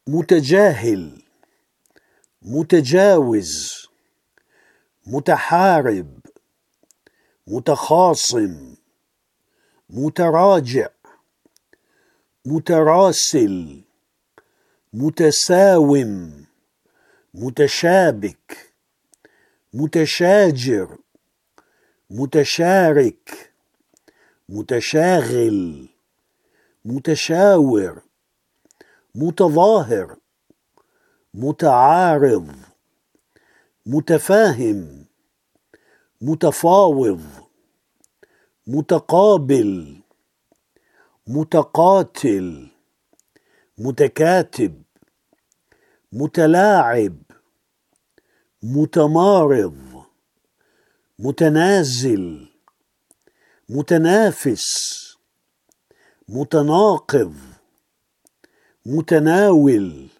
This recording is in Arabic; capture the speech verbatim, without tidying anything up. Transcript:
متجاهل، متجاوز، متحارب، متخاصم، متراجع، متراسل، متساوم، متشابك، متشاجر، متشارك، متشاغل، متشاور، متظاهر، متعارض، متفاهم، متفاوض، متقابل، متقاتل، متكاتب، متلاعب، متمارض، متنازل، متنافس، متناقض، متناول،